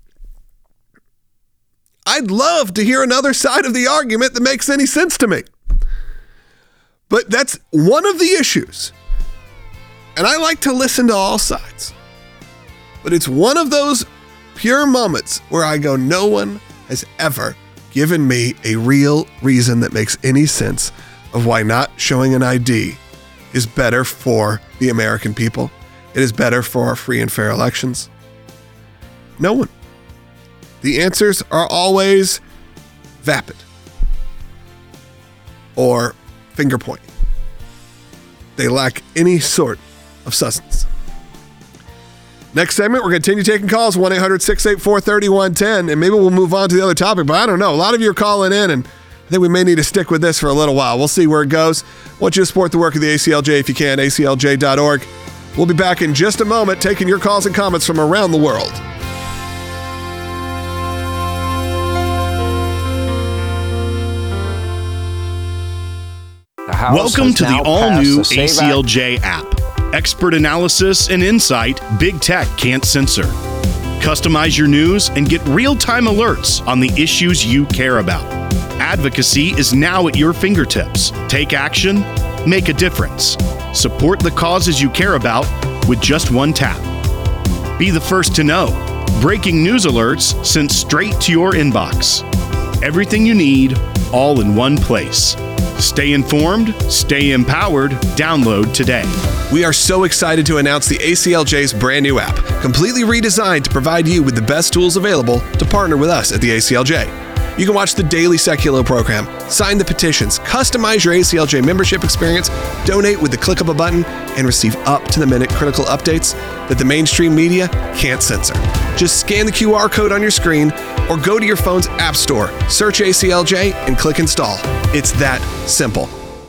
I'd love to hear another side of the argument that makes any sense to me. But that's one of the issues. And I like to listen to all sides. But it's one of those pure moments where I go, no one has ever given me a real reason that makes any sense of why not showing an I D is better for the American people. It is better for our free and fair elections. No one. The answers are always vapid or finger pointing. They lack any sort of substance. Next segment, we're going to continue taking calls, one eight hundred six eight four three one one zero, and maybe we'll move on to the other topic, but I don't know. A lot of you are calling in, and I think we may need to stick with this for a little while. We'll see where it goes. I want you to support the work of the A C L J if you can, A C L J dot org. We'll be back in just a moment taking your calls and comments from around the world. Welcome to the all-new A C L J app. Expert analysis and insight big tech can't censor. Customize your news and get real-time alerts on the issues you care about. Advocacy is now at your fingertips. Take action, make a difference. Support the causes you care about with just one tap. Be the first to know. Breaking news alerts sent straight to your inbox. Everything you need, all in one place. Stay informed, stay empowered, download today. We are so excited to announce the A C L J's brand new app, completely redesigned to provide you with the best tools available to partner with us at the A C L J. You can watch the daily Seculo program, sign the petitions, customize your A C L J membership experience, donate with the click of a button, and receive up-to-the-minute critical updates that the mainstream media can't censor. Just scan the Q R code on your screen or go to your phone's app store, search A C L J, and click install. It's that simple.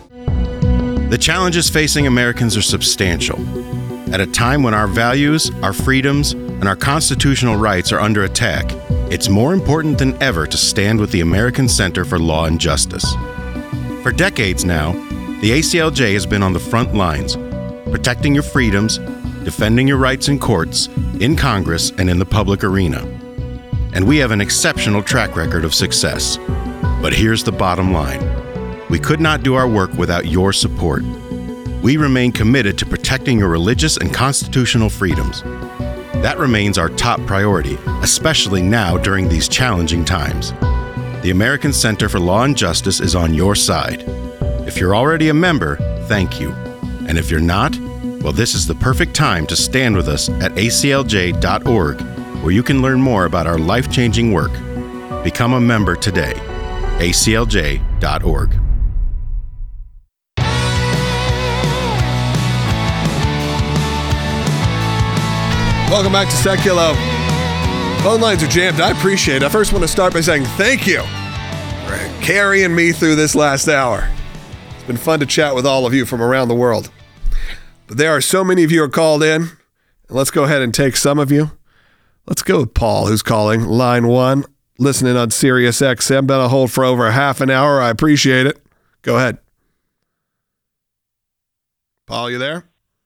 The challenges facing Americans are substantial. At a time when our values, our freedoms, and our constitutional rights are under attack, it's more important than ever to stand with the American Center for Law and Justice. For decades now, the A C L J has been on the front lines, protecting your freedoms, defending your rights in courts, in Congress, and in the public arena. And we have an exceptional track record of success. But here's the bottom line. We could not do our work without your support. We remain committed to protecting your religious and constitutional freedoms. That remains our top priority, especially now during these challenging times. The American Center for Law and Justice is on your side. If you're already a member, thank you. And if you're not, well, this is the perfect time to stand with us at A C L J dot org, where you can learn more about our life-changing work. Become a member today. A C L J dot org. Welcome back to Seculo. Phone lines are jammed. I appreciate it. I first want to start by saying thank you for carrying me through this last hour. It's been fun to chat with all of you from around the world. But there are so many of you who are called in. And let's go ahead and take some of you. Let's go with Paul, who's calling line one, listening on Sirius X M. Been on hold for over half an hour. I appreciate it. Go ahead. Paul, you there?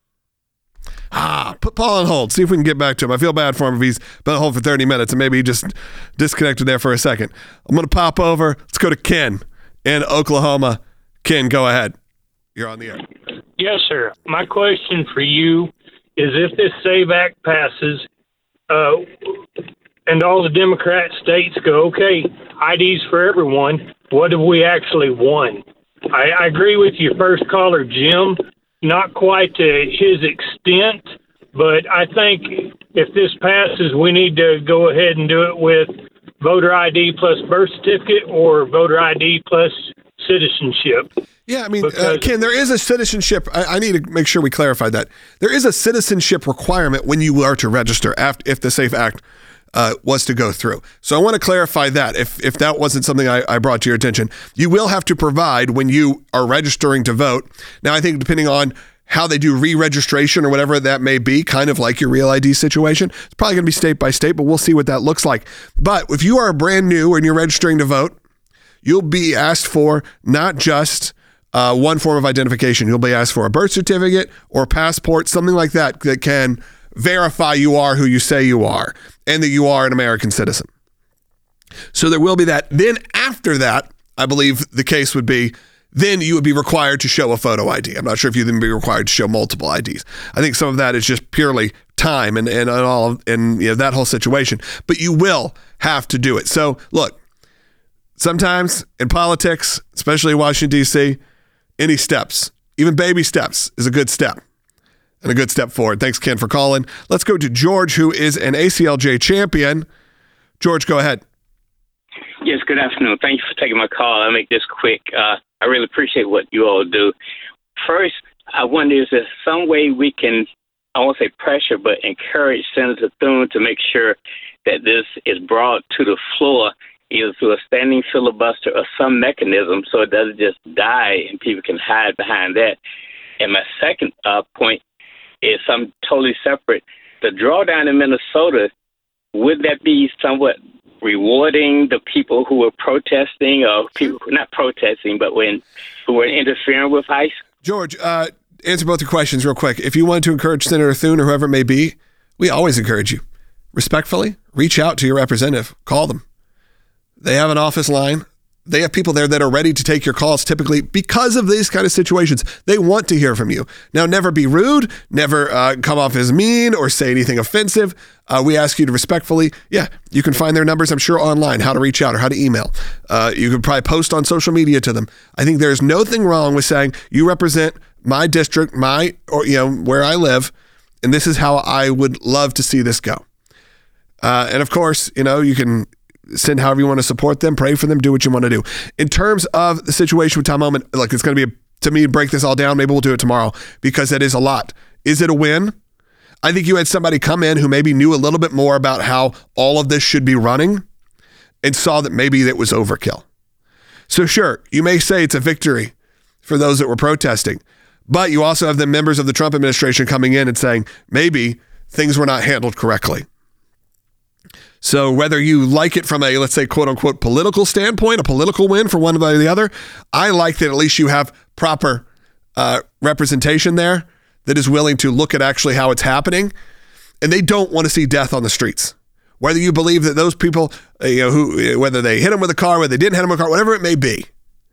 Ah, put Paul on hold. See if we can get back to him. I feel bad for him if he's been on hold for thirty minutes and maybe he just disconnected there for a second. I'm going to pop over. Let's go to Ken in Oklahoma. Ken, go ahead. You're on the air. Yes, sir. My question for you is if this SAVE Act passes uh, and all the Democrat states go, okay, I Ds for everyone, what have we actually won? I, I agree with your first caller, Jim. Not quite to his extent, but I think if this passes, we need to go ahead and do it with voter I D plus birth certificate or voter I D plus citizenship. Yeah, I mean, uh, Ken, there is a citizenship. I, I need to make sure we clarify that. There is a citizenship requirement when you are to register after, if the SAFE Act uh, was to go through. So I want to clarify that if, if that wasn't something I, I brought to your attention. You will have to provide when you are registering to vote. Now, I think depending on how they do re-registration or whatever that may be, kind of like your Real I D situation, it's probably going to be state by state, but we'll see what that looks like. But if you are brand new and you're registering to vote, you'll be asked for not just uh, one form of identification. You'll be asked for a birth certificate or a passport, something like that, that can verify you are who you say you are and that you are an American citizen. So there will be that. Then after that, I believe the case would be, then you would be required to show a photo I D. I'm not sure if you'd then be required to show multiple I Ds. I think some of that is just purely time and, and, and all of, and you know, that whole situation. But you will have to do it. So look, sometimes in politics, especially in Washington, D C, any steps, even baby steps, is a good step. And a good step forward. Thanks, Ken, for calling. Let's go to George, who is an A C L J champion. George, go ahead. Yes, good afternoon. Thank you for taking my call. I'll make this quick. Uh, I really appreciate what you all do. First, I wonder, is there some way we can, I won't say pressure, but encourage Senator Thune to make sure that this is brought to the floor, either through a standing filibuster or some mechanism so it doesn't just die and people can hide behind that. And my second uh, point is something totally separate. The drawdown in Minnesota, would that be somewhat rewarding the people who were protesting or people not protesting, but when who were interfering with ICE? George, uh, answer both your questions real quick. If you wanted to encourage Senator Thune or whoever it may be, we always encourage you. Respectfully, reach out to your representative. Call them. They have an office line. They have people there that are ready to take your calls typically because of these kind of situations. They want to hear from you. Now, never be rude, never uh, come off as mean or say anything offensive. Uh, we ask you to respectfully, yeah, you can find their numbers, I'm sure, online, how to reach out or how to email. Uh, you can probably post on social media to them. I think there's nothing wrong with saying you represent my district, my, or, you know, where I live, and this is how I would love to see this go. Uh, and of course, you know, you can send however you want to support them, pray for them, do what you want to do. In terms of the situation with Tom Homan, like it's going to be, a, to me, break this all down. Maybe we'll do it tomorrow because it is a lot. Is it a win? I think you had somebody come in who maybe knew a little bit more about how all of this should be running and saw that maybe it was overkill. So sure, you may say it's a victory for those that were protesting, but you also have the members of the Trump administration coming in and saying maybe things were not handled correctly. So whether you like it from a, let's say, quote unquote, political standpoint, a political win for one or the other, I like that at least you have proper uh, representation there that is willing to look at actually how it's happening. And they don't want to see death on the streets. Whether you believe that those people, uh, you know, who, whether they hit them with a car, whether they didn't hit them with a car, whatever it may be,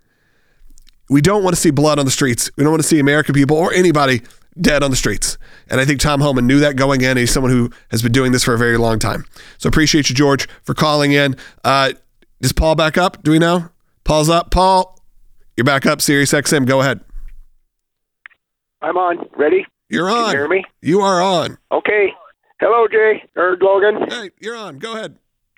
we don't want to see blood on the streets. We don't want to see American people or anybody dead on the streets. And I think Tom Homan knew that going in. And he's someone who has been doing this for a very long time. So appreciate you, George, for calling in. Uh, is Paul back up? Do we know? Paul's up. Paul, you're back up. Sirius X M. Go ahead. I'm on. Ready? You're on. Can you hear me? You are on. Okay. Hello, Jay. Or Logan. Hey, you're on. Go ahead.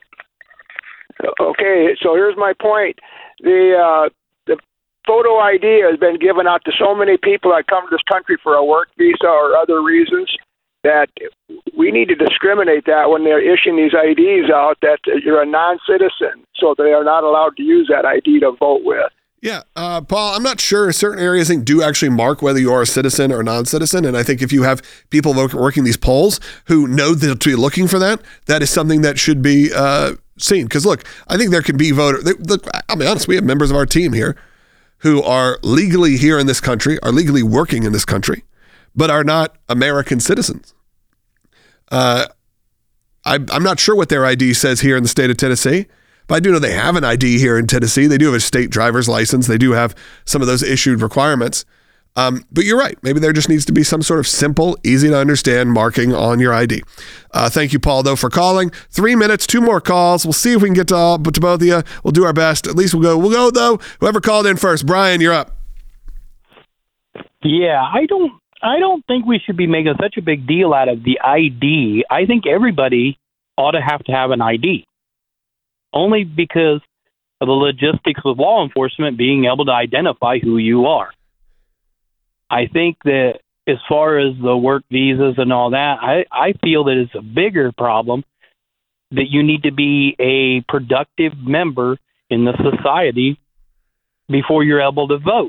Okay. So here's my point. The, uh, the photo I D has been given out to so many people that come to this country for a work visa or other reasons. that we need to discriminate that when they're issuing these I Ds out, that you're a non-citizen, so they are not allowed to use that I D to vote with. Yeah, uh, Paul, I'm not sure. Certain areas I think do actually mark whether you are a citizen or a non-citizen, and I think if you have people working these polls who know that to be looking for that, that is something that should be uh, seen. Because look, I think there can be voter. They, look, I'll be honest, we have members of our team here who are legally here in this country, are legally working in this country, but are not American citizens. Uh, I, I'm not sure what their I D says here in the state of Tennessee, but I do know they have an I D here in Tennessee. They do have a state driver's license. They do have some of those issued requirements. Um, but you're right. Maybe there just needs to be some sort of simple, easy to understand marking on your I D. Uh, thank you, Paul, though, for calling. Three minutes, two more calls. We'll see if we can get to, all, to both of you. We'll do our best. At least we'll go. We'll go, though. Whoever called in first. Brian, you're up. Yeah, I don't I don't think we should be making such a big deal out of the I D. I think everybody ought to have to have an I D. Only because of the logistics of law enforcement being able to identify who you are. I think that as far as the work visas and all that, I, I feel that it's a bigger problem that you need to be a productive member in the society before you're able to vote.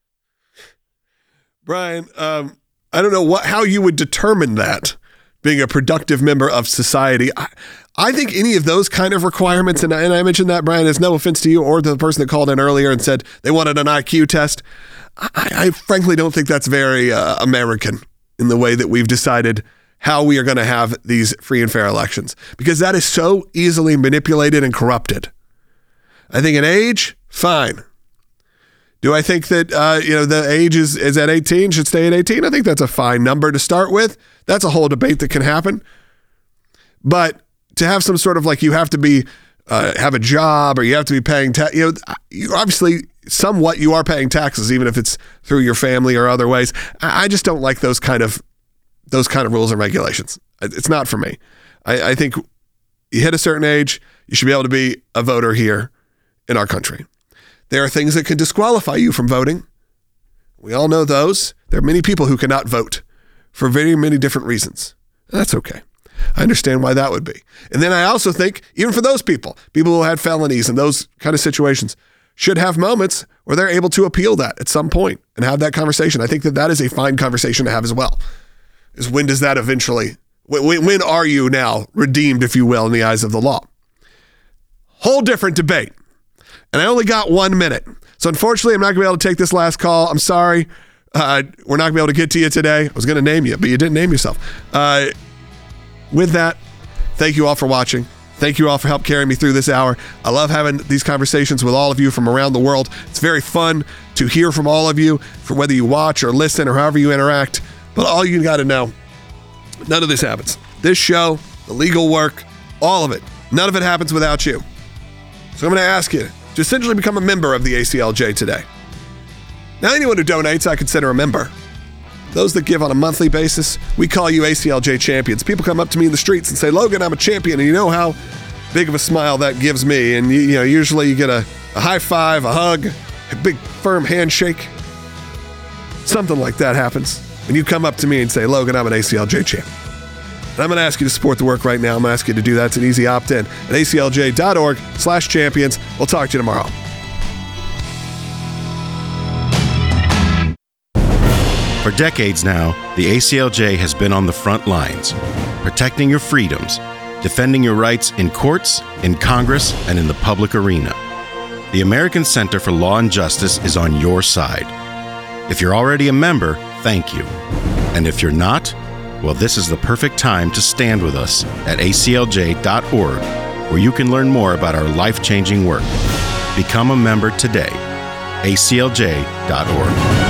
Brian, um, I don't know what how you would determine that, being a productive member of society. I, I think any of those kind of requirements, and I, and I mentioned that, Brian, is no offense to you or to the person that called in earlier and said they wanted an I Q test. I, I frankly don't think that's very uh, American in the way that we've decided how we are going to have these free and fair elections, because that is so easily manipulated and corrupted. I think an age, fine. Do I think that uh, you know the age is, is at eighteen, should stay at eighteen? I think that's a fine number to start with. That's a whole debate that can happen. But to have some sort of like you have to be uh, have a job or you have to be paying tax, you know, you obviously somewhat you are paying taxes, even if it's through your family or other ways. I, I just don't like those kind of those kind of rules and regulations. It's not for me. I, I think you hit a certain age, you should be able to be a voter here in our country. There are things that can disqualify you from voting. We all know those. There are many people who cannot vote for very many different reasons. That's okay. I understand why that would be. And then I also think, even for those people, people who had felonies and those kind of situations, should have moments where they're able to appeal that at some point and have that conversation. I think that that is a fine conversation to have as well. Is when does that eventually, when, when are you now redeemed, if you will, in the eyes of the law? Whole different debate. And I only got one minute. So unfortunately, I'm not going to be able to take this last call. I'm sorry. Uh, we're not going to be able to get to you today. I was going to name you, but you didn't name yourself. Uh, with that, thank you all for watching. Thank you all for help carrying me through this hour. I love having these conversations with all of you from around the world. It's very fun to hear from all of you, for whether you watch or listen or however you interact. But all you got to know, none of this happens. This show, the legal work, all of it, none of it happens without you. So I'm going to ask you to essentially become a member of the A C L J today. Now, anyone who donates, I consider a member. Those that give on a monthly basis, we call you A C L J champions. People come up to me in the streets and say, Logan, I'm a champion. And you know how big of a smile that gives me. And you, you know, usually you get a, a high five, a hug, a big firm handshake. Something like that happens when you come up to me and say, Logan, I'm an A C L J champion. And I'm going to ask you to support the work right now. I'm going to ask you to do that. It's an easy opt-in at aclj.org slash champions. We'll talk to you tomorrow. For decades now, the A C L J has been on the front lines, protecting your freedoms, defending your rights in courts, in Congress, and in the public arena. The American Center for Law and Justice is on your side. If you're already a member, thank you. And if you're not, well, this is the perfect time to stand with us at A C L J dot org, where you can learn more about our life-changing work. Become a member today. A C L J dot org.